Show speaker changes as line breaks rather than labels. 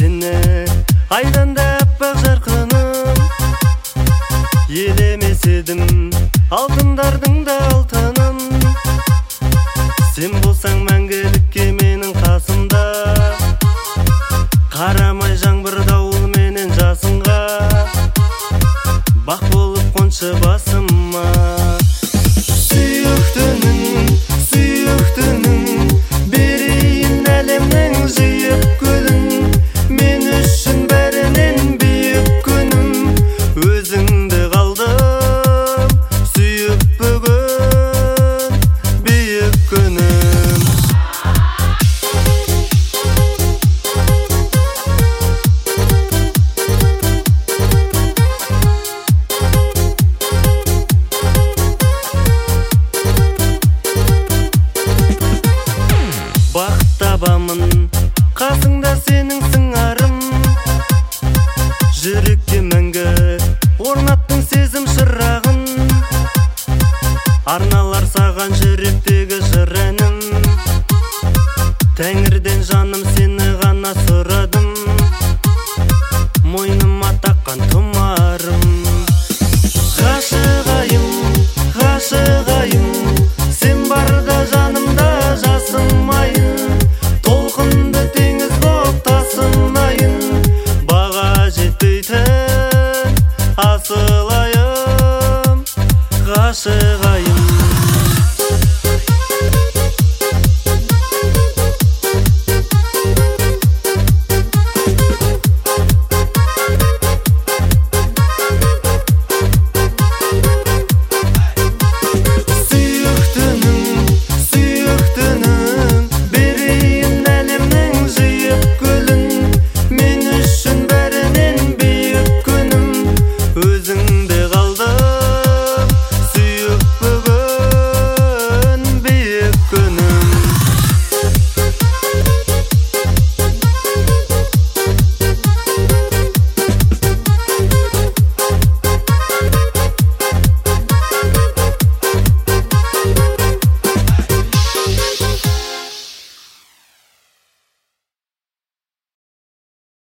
сені айдан да аппақ жарқыным, елемес едім алтындардың да алтынын. Сен болсаң мәңгілікке менің қасымда, қарамай жаңбыр дауыл менен жасынға, бақ болып қоншы басыма. Сүйіктінің берейін әлемнің жиып гүлін, мен үшін бәрінен биік күнім. Өзіңді қалдым сүйіп бүгін биік күнім. Бақыт табамын қасыңда сенің сыңарым, жүрекке мәңгі орнаттың сезім шырағын. Арналар саған жүректегі жыр әнім, Тәңірден жаным сені ғана сұрадым, мойныма таққан тұм